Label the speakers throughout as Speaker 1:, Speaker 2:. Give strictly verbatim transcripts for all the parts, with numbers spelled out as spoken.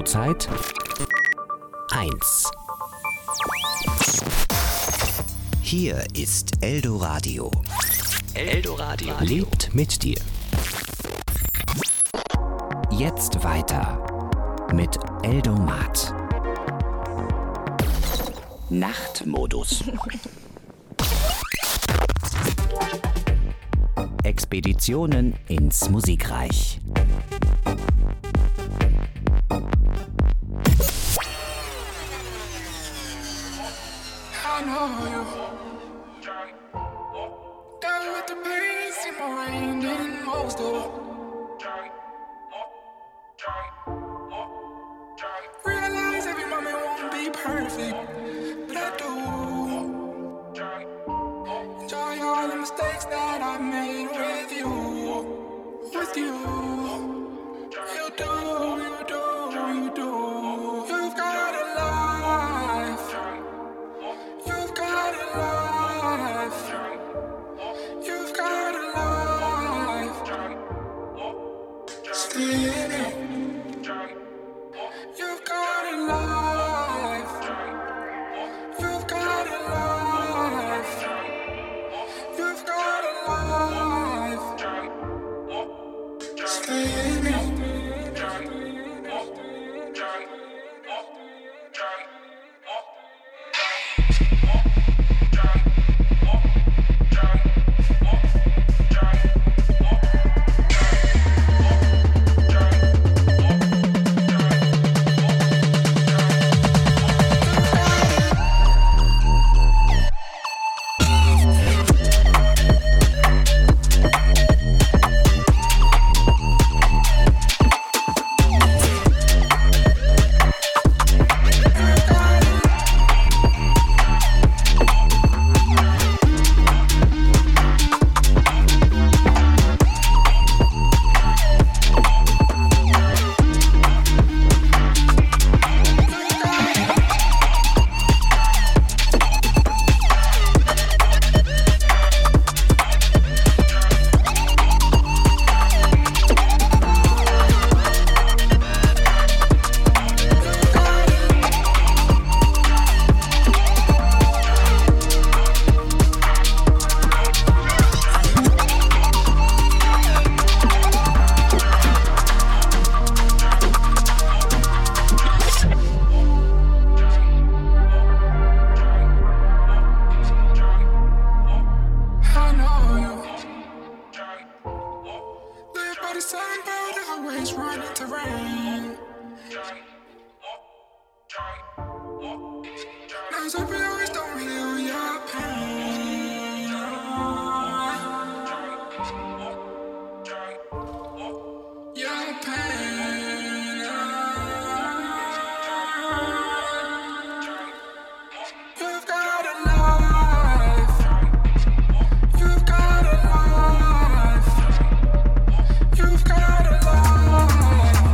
Speaker 1: Radiozeit eins.
Speaker 2: Hier ist Eldoradio.
Speaker 1: Eldoradio lebt mit dir. Jetzt weiter mit Eldomat.
Speaker 2: Nachtmodus.
Speaker 1: Expeditionen ins Musikreich.
Speaker 3: I know you. Down with the pace in my rain, getting most of. Realize every moment won't be perfect, but I do. Enjoy all the mistakes that I made with you, with you. You do, you do, you do. You've got a life. You've got a life. You've got a life. Stay in it. You've got a life. You've got a life. You've got a life. Stay in it.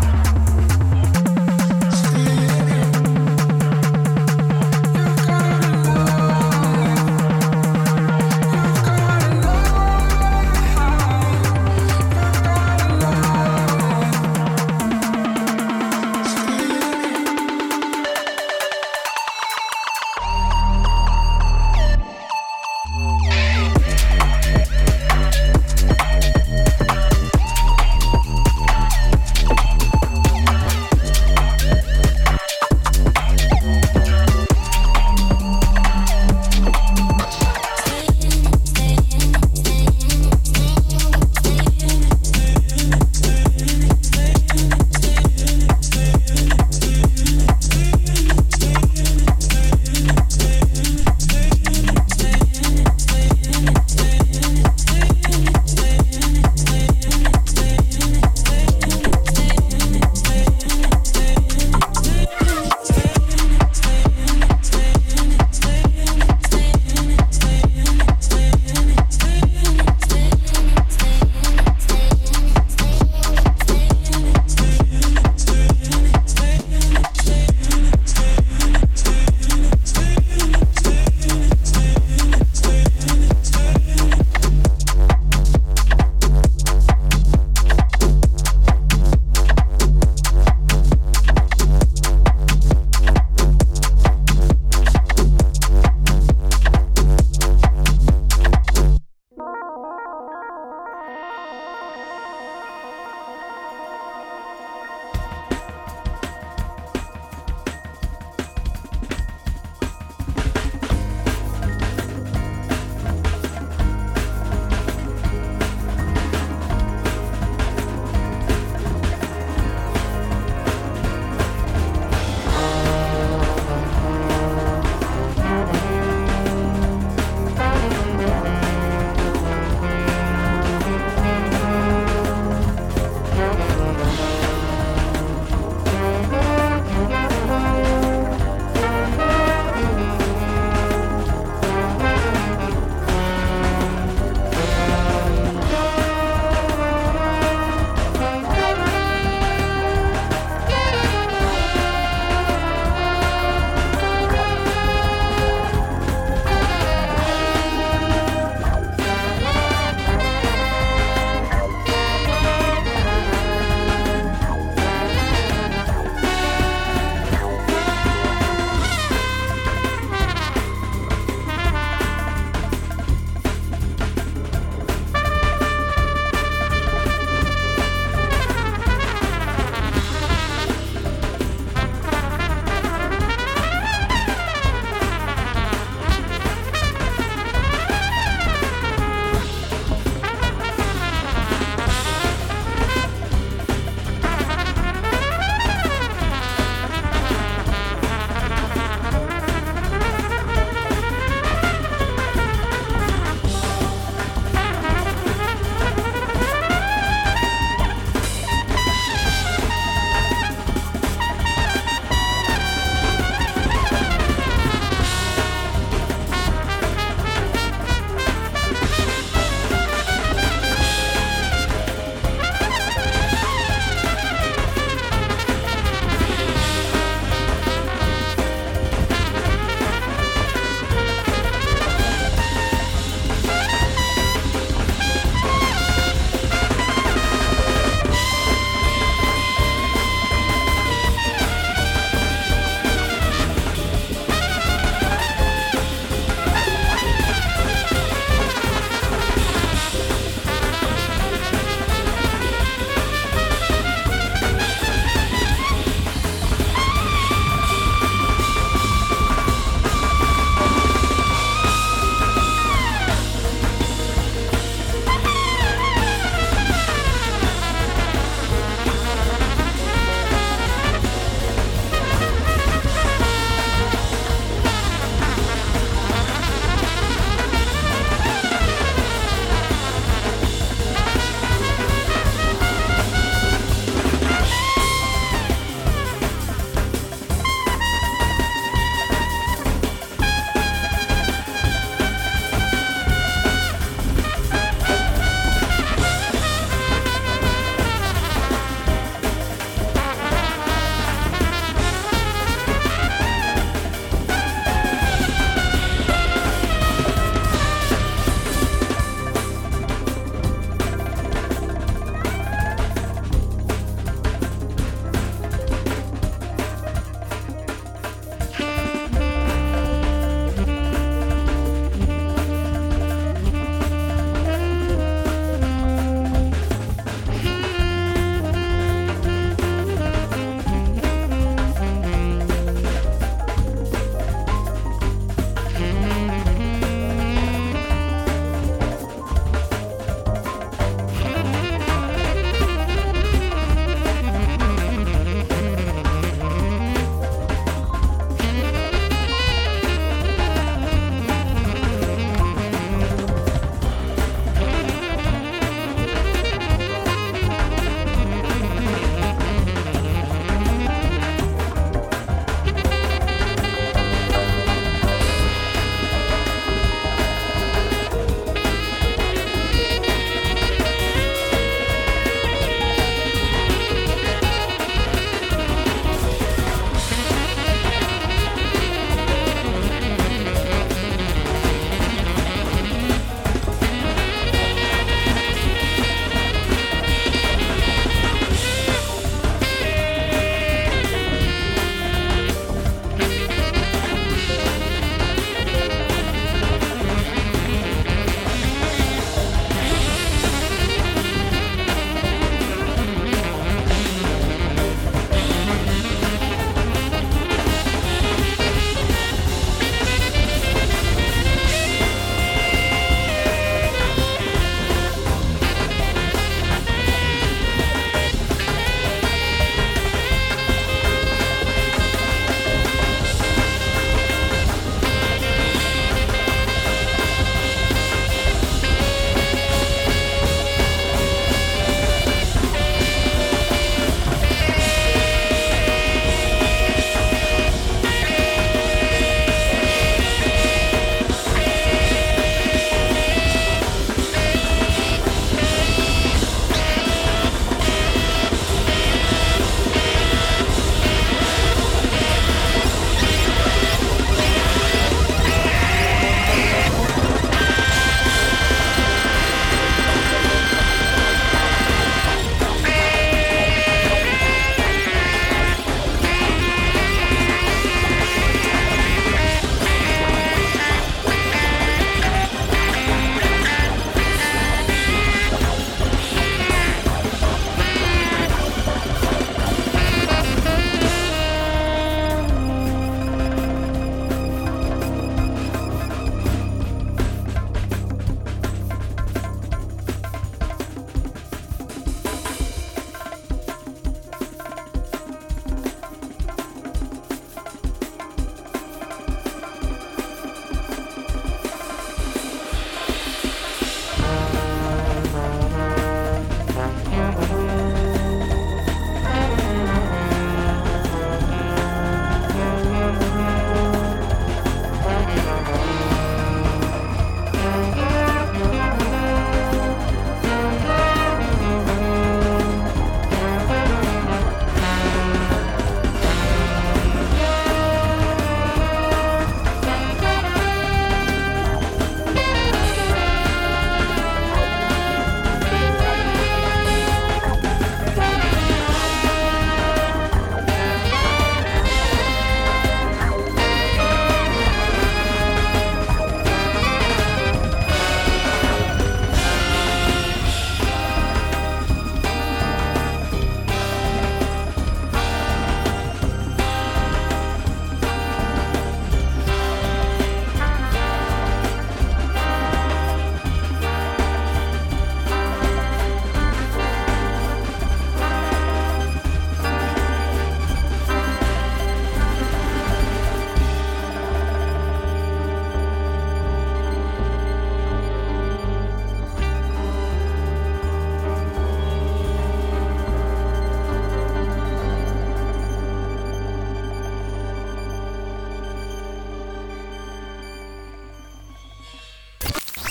Speaker 3: You've got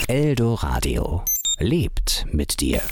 Speaker 1: Eldoradio lebt mit dir.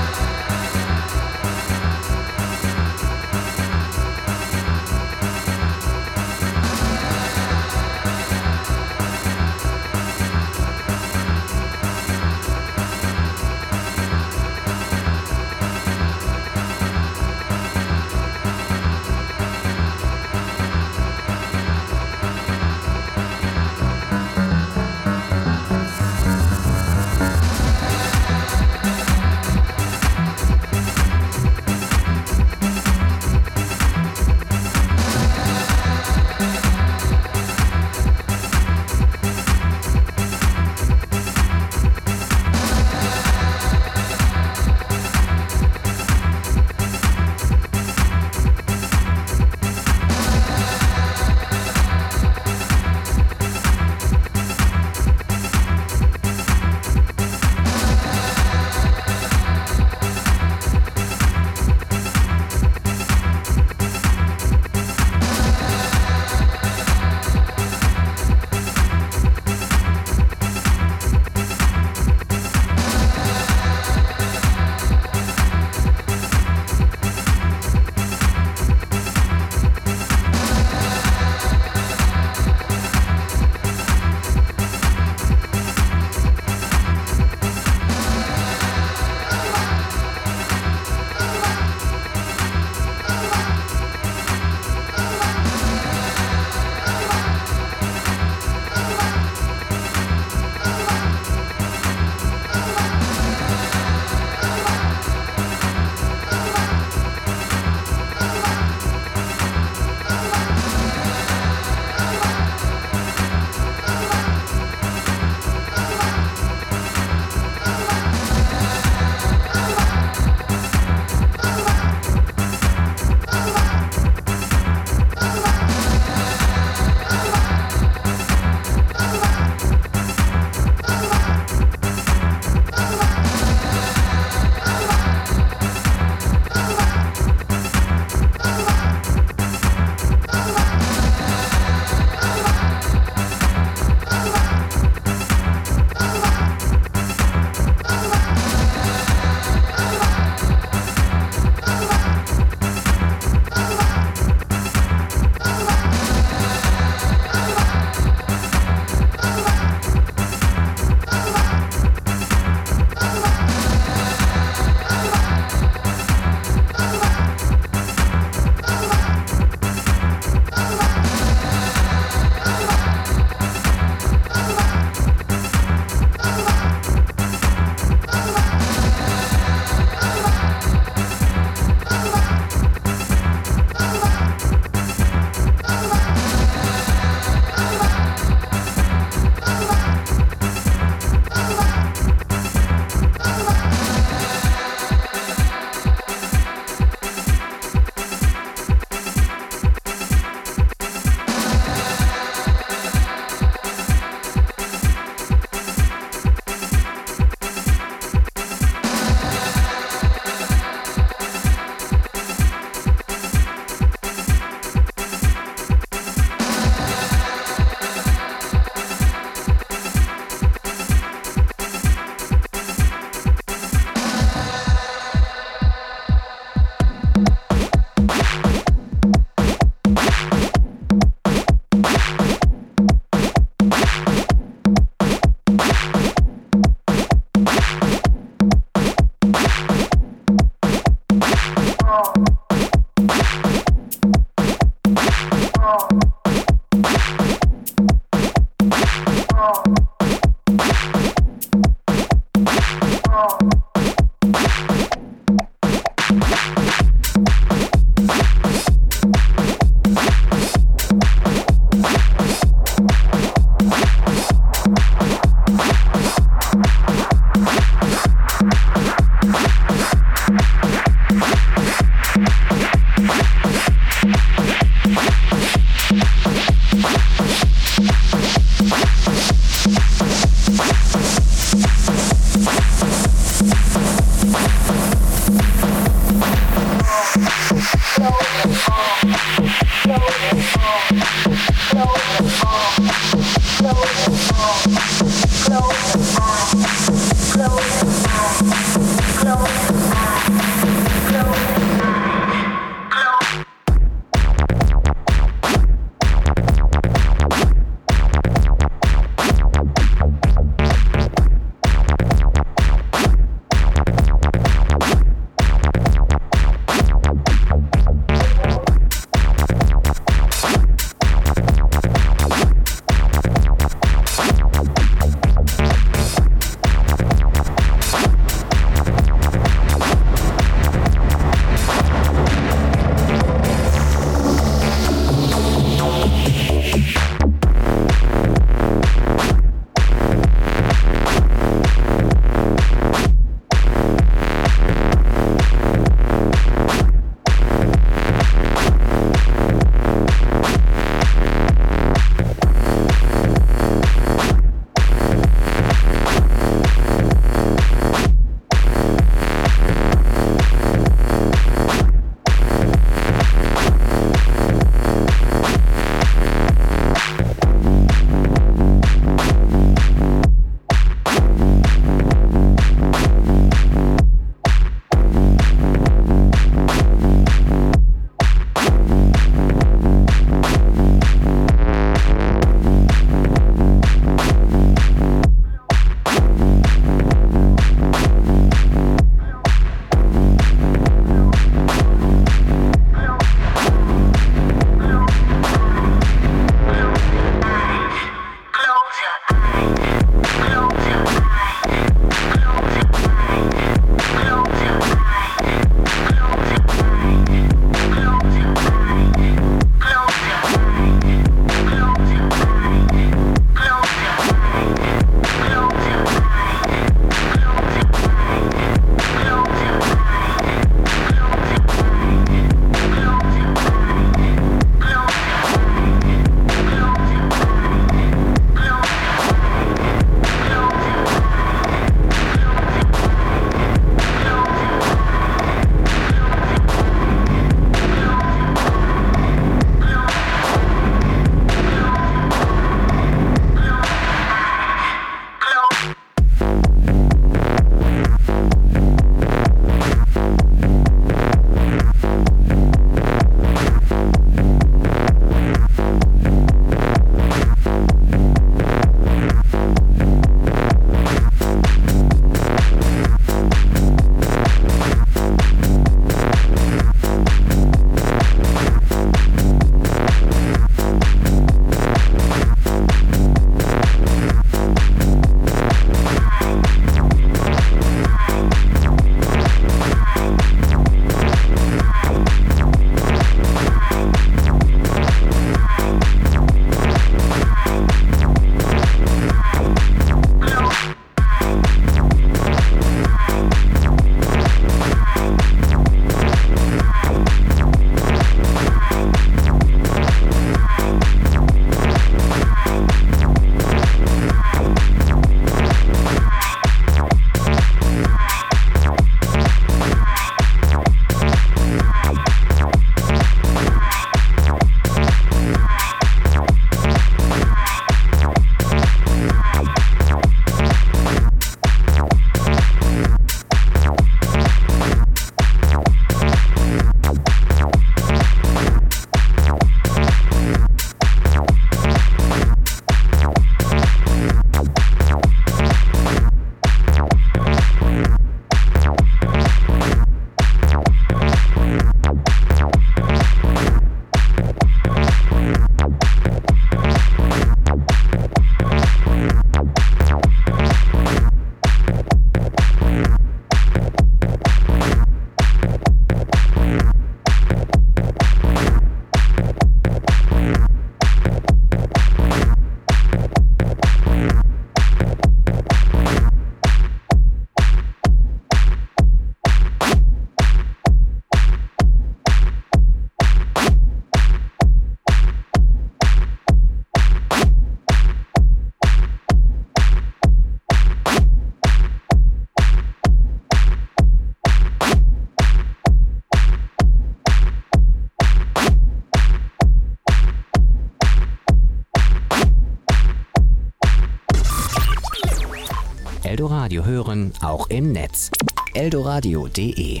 Speaker 1: Eldoradio hören, auch im Netz. eldoradio punkt de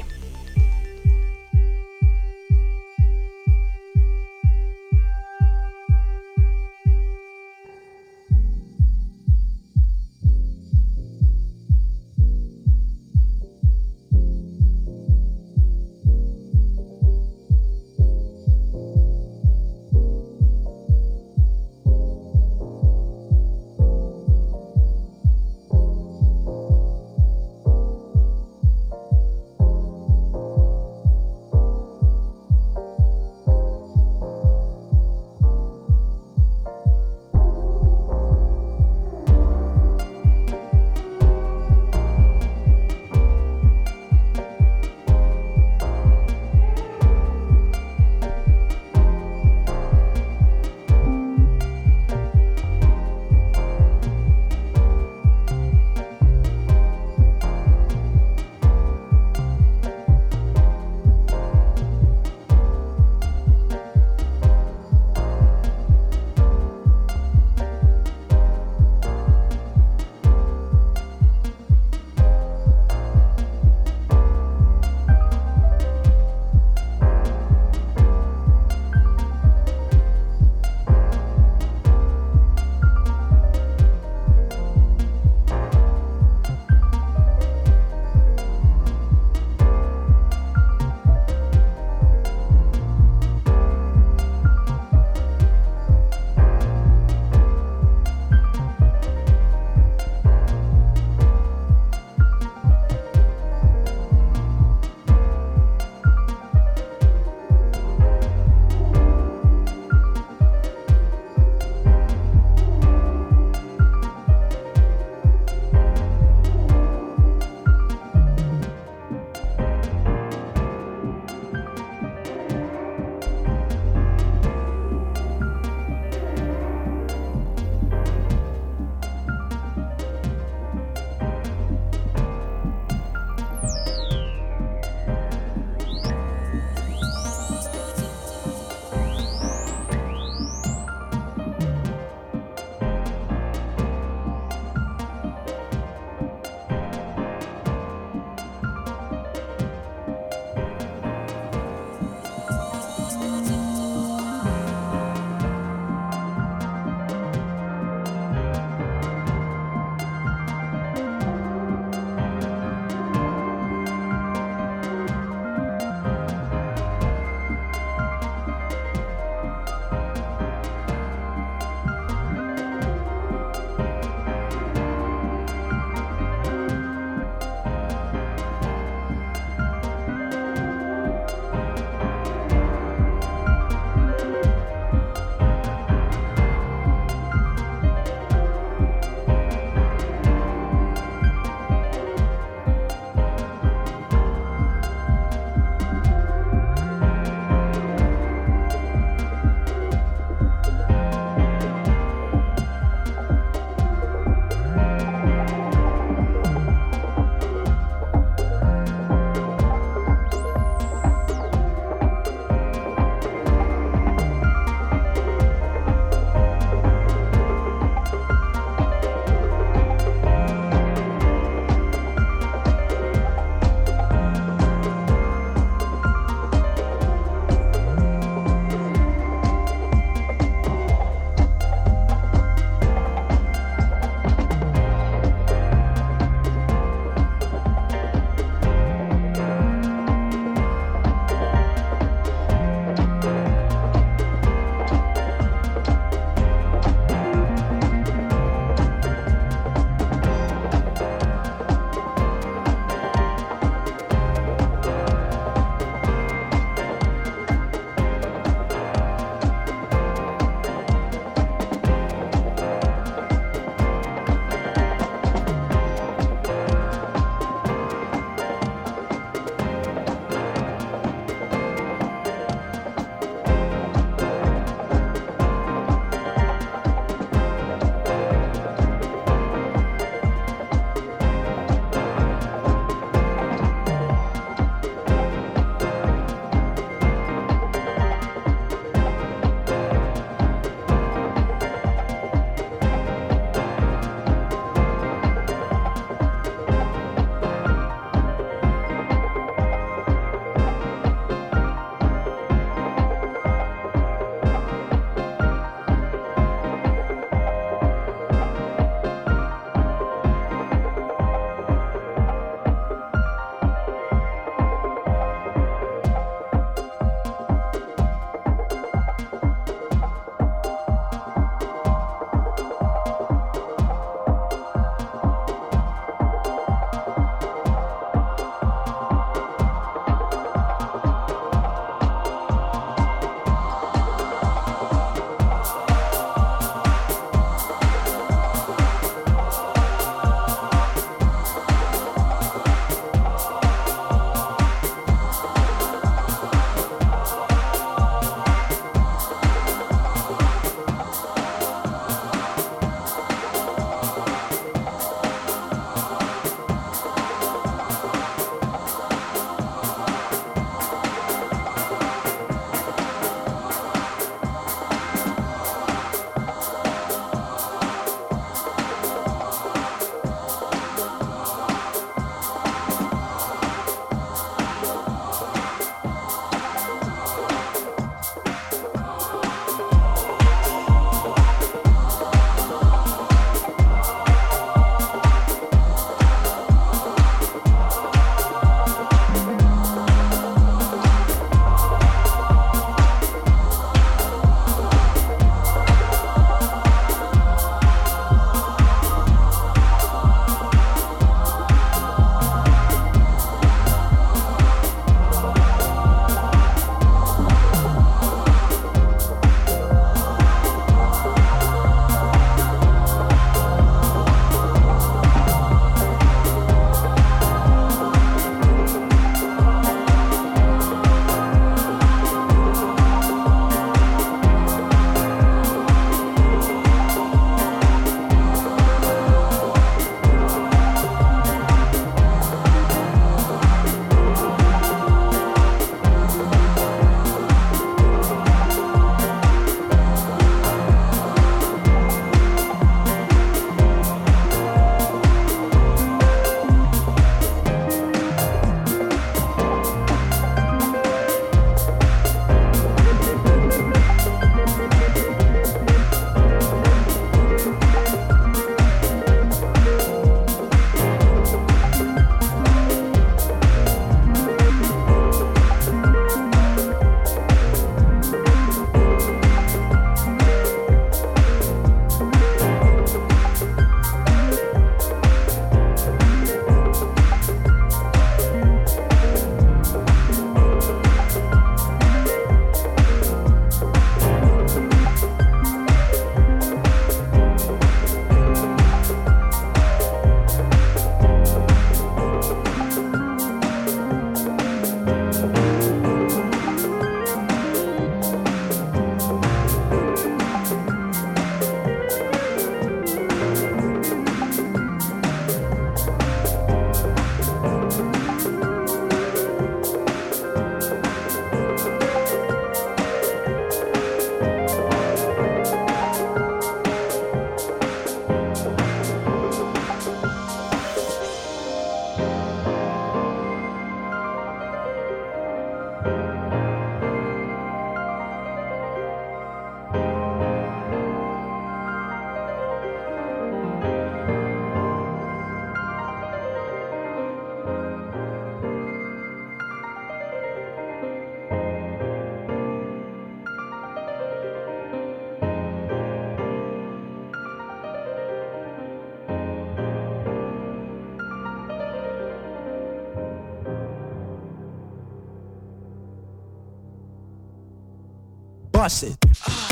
Speaker 4: bust it.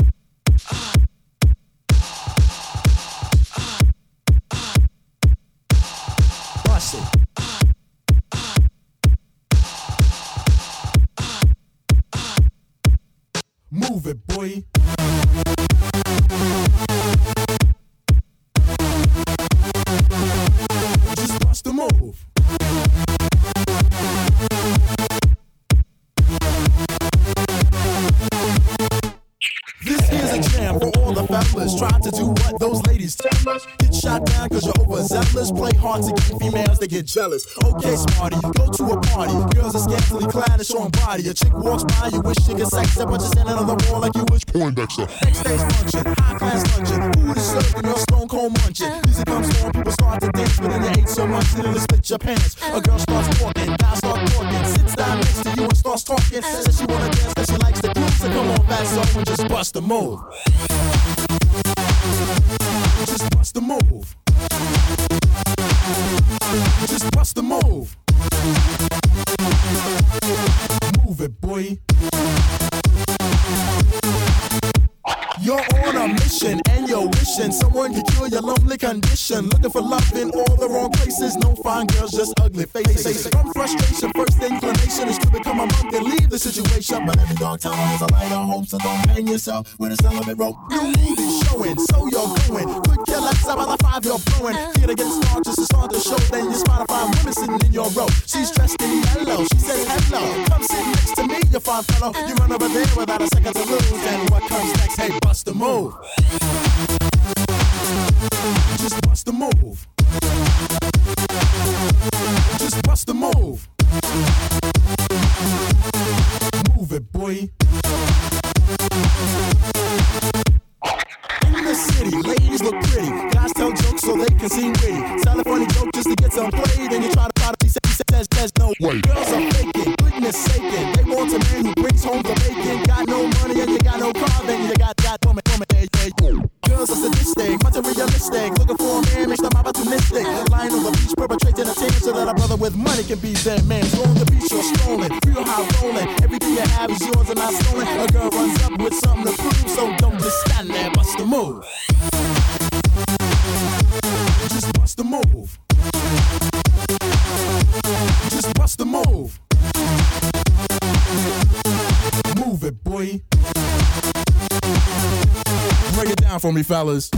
Speaker 4: Bust it. Move it, boy. Just bust the move. This here's a jam for all the fellas. Try to do what those ladies tell us. Get shot down cause you're overzealous. Play hard to get females, they get jealous. Okay, smarty, you go to a party. Girls are scantily clad and showing body. A chick walks by, you wish she could sex her, but you're standing on the wall like you wish Poindexter. Next day's function, high class luncheon. Food is served and you're stone cold munching. Music comes on, people start to dance, but then you ate so much that it'll split your pants. A girl starts walking, guys start walking. Sits down next to you and starts talking. Says she wanna dance cause she likes the groove. So come on back, so and just bust the move. Just bust the move. Just bust the move. Move it, boy. You're on a mission and you're wishing someone could cure your lonely condition. Looking for love in all the wrong places. No fine girls, just ugly faces. From frustration, first inclination is to become a monk and leave the situation. But every dark time has a light of hope, so don't hang yourself with a celibate rope. New movie showing, so you're going. Quick kill outside by the five you're blowing. Here to get started, just to start the show. Then you spot a fine woman sitting in your row. She's dressed in yellow, she says hello. Come sit next to me, you fine fellow. You run over there without a second to lose. And what comes next? Hey, bust the move. Just bust the move. Just bust the move. Move it, boy. In the city, ladies look pretty. Guys tell jokes so they can seem witty. Tell a funny joke just to get some play. Then you try to try to say, says there's no way. Girls are faking, goodness saking. They want a man who brings home the bacon. Got no money and you got no car, then you got that woman, woman, hey, hey. Girls are sadistic, materialistic. Looking for a man, makes them opportunistic. Lying on the beach, perpetrating a team so that a brother with money can be their man. So on the beach, you're strolling, feel how rolling. Everything you have is yours and not stolen. A girl runs up with something to prove, so don't just stand there, bust the move. Just bust the move. Just bust the move. Move it, boy. Break it down for me, fellas.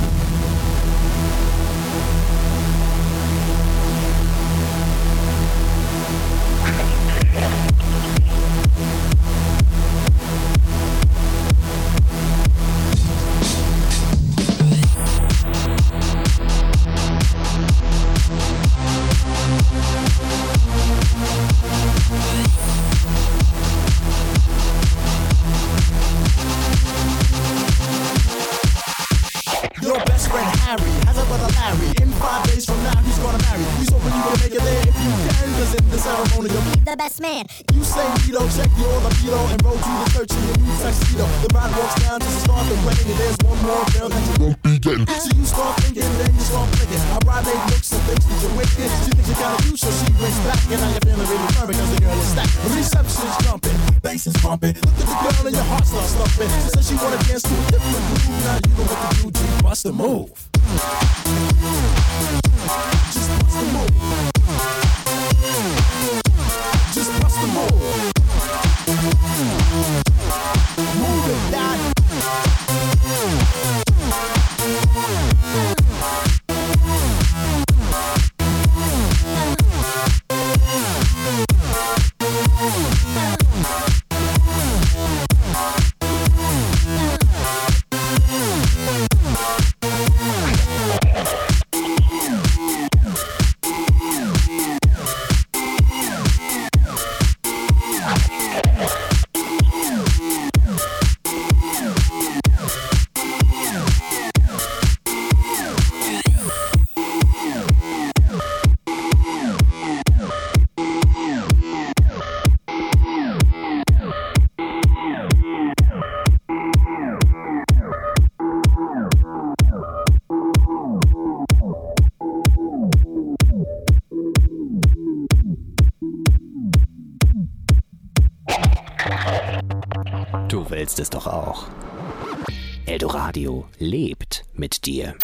Speaker 4: Your best friend Harry has a brother Larry. In five days from now, he's gonna marry. He's hoping you can make it there if you can. Cause in the ceremony, you'll meet the best man. You say Vito, check your libido, and roll to the church in your new tuxedo. The bride walks down to start the wedding, and there's one more girl that you won't be getting. So you start thinking, then you start thinking. Our bride made looks and thinks that you're wicked. She thinks you got a you, so she brings back. And now you're feeling really firm because the girl is stacked. The reception's jumping, bass is pumping. Look at the girl and your heart starts thumping. She says she wanna dance to a different groove. Now you know what to do, G, bust the move. Just bust the move. Just bust the move. Move it, dad.
Speaker 1: willst es doch auch. Eldoradio lebt mit dir.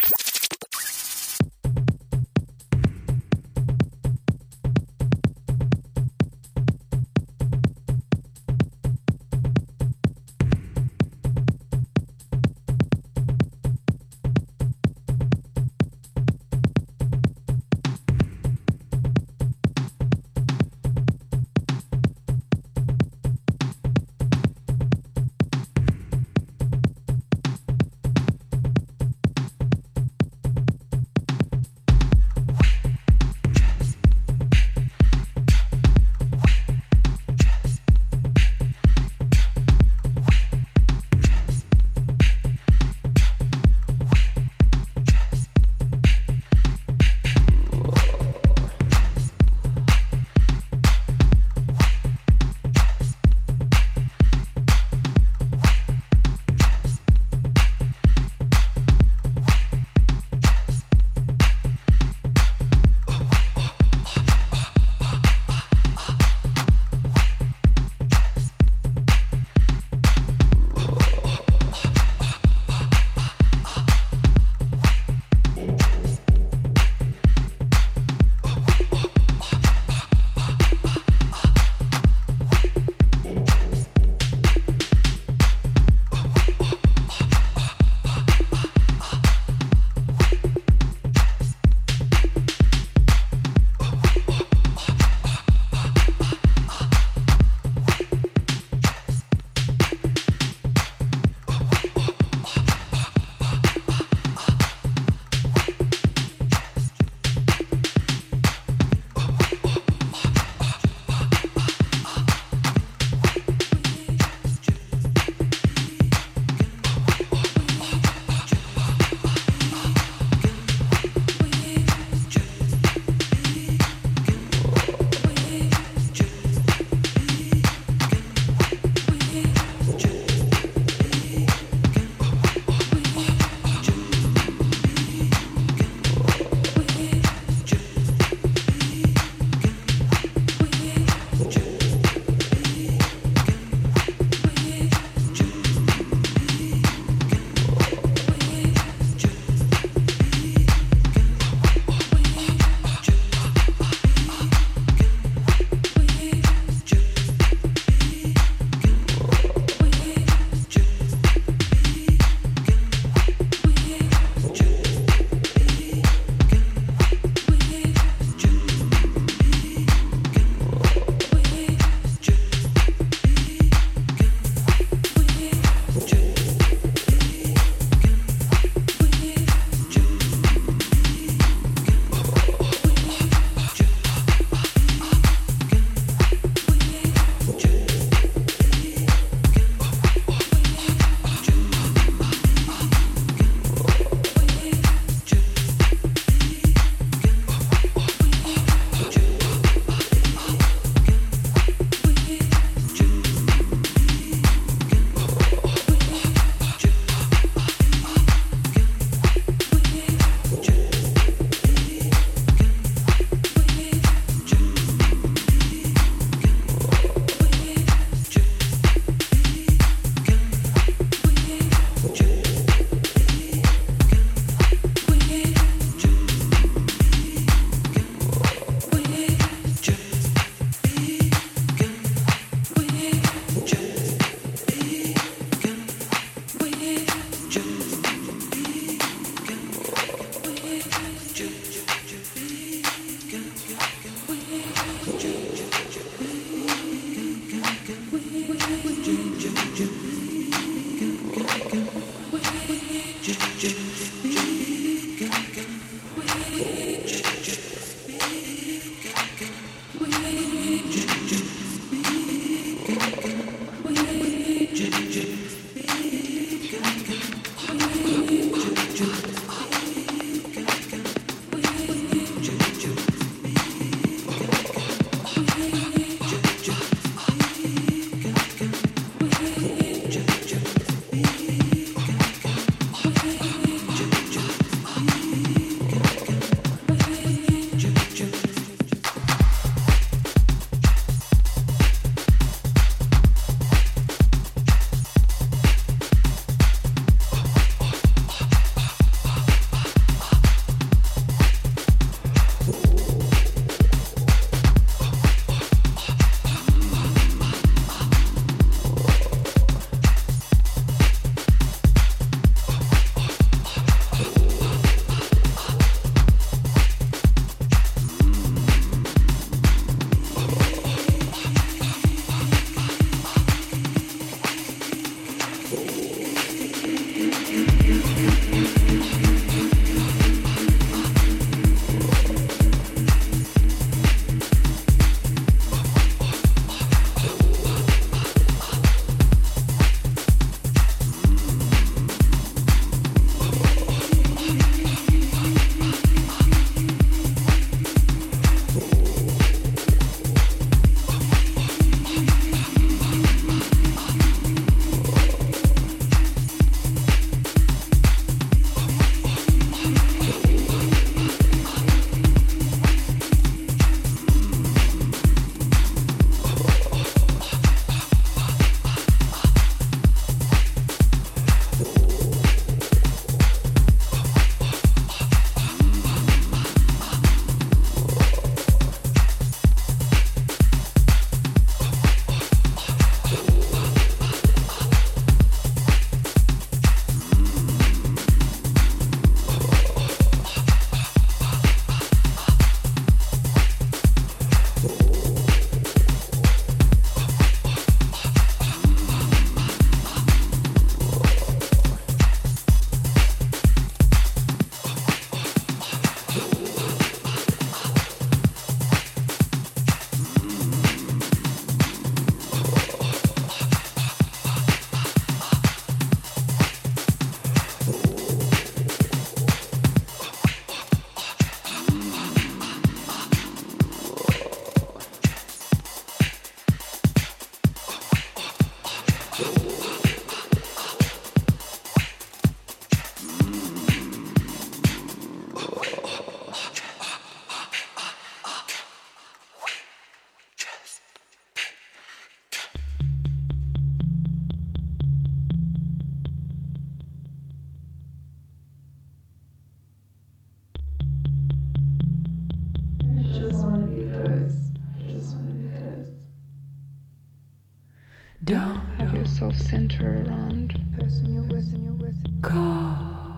Speaker 5: Don't have yourself center around the person you're with and you're with. Go.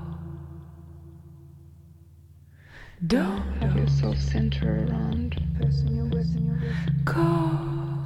Speaker 5: Don't have yourself center around the person you're with and you're with. Go.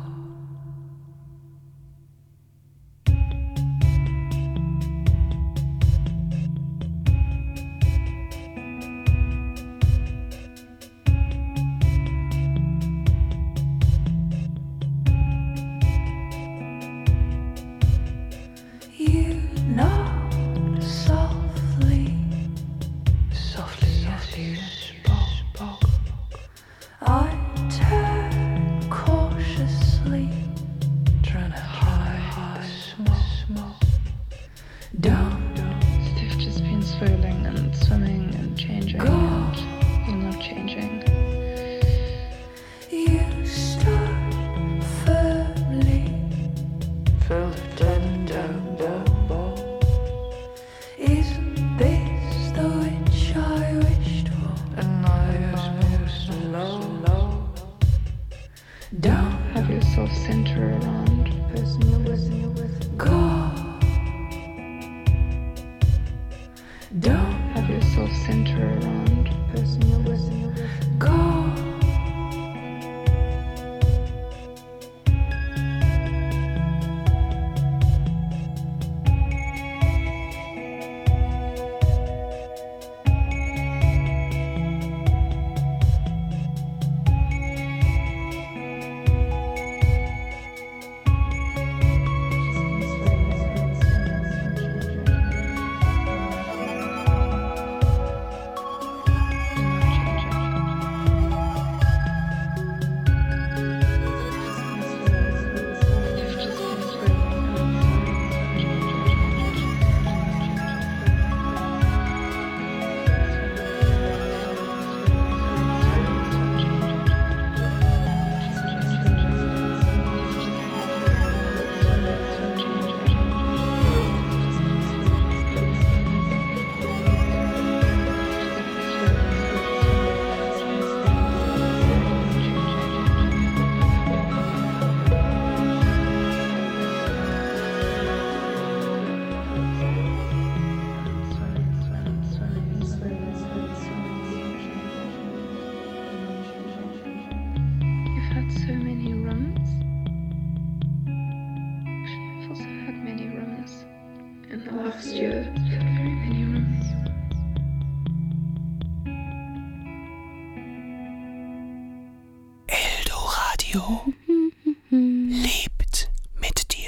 Speaker 1: Lebt mit dir.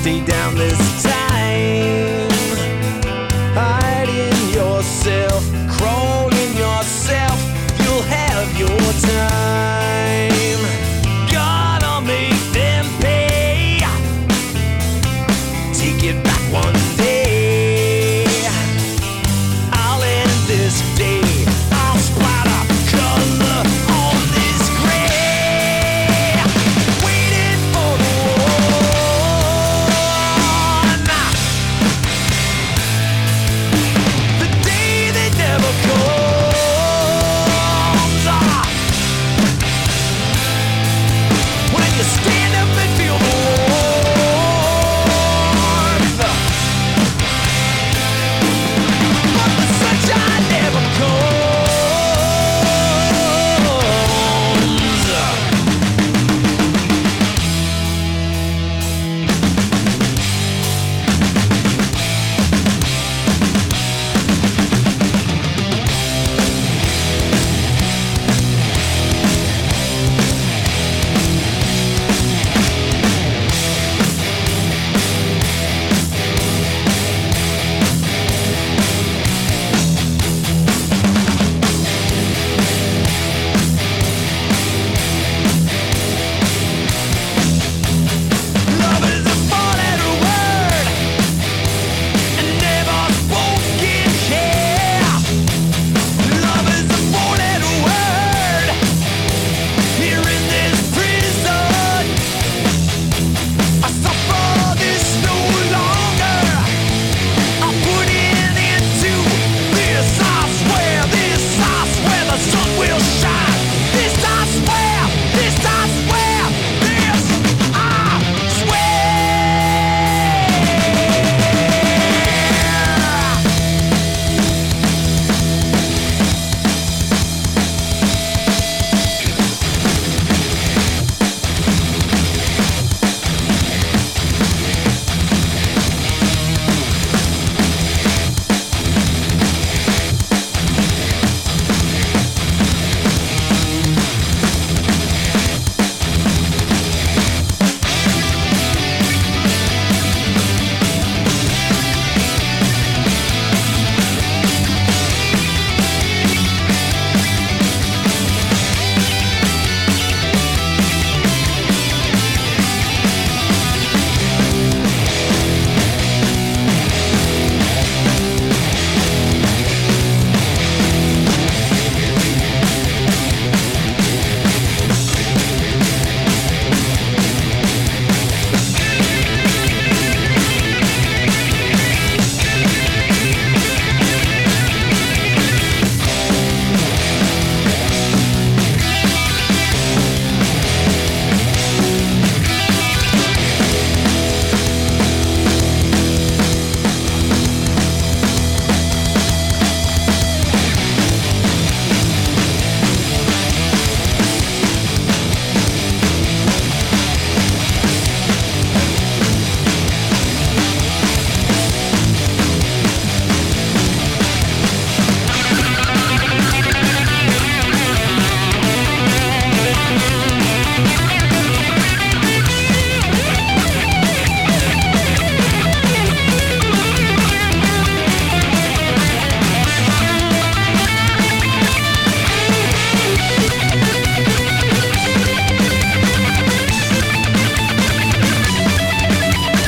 Speaker 6: stay down this time. Hiding yourself, crawl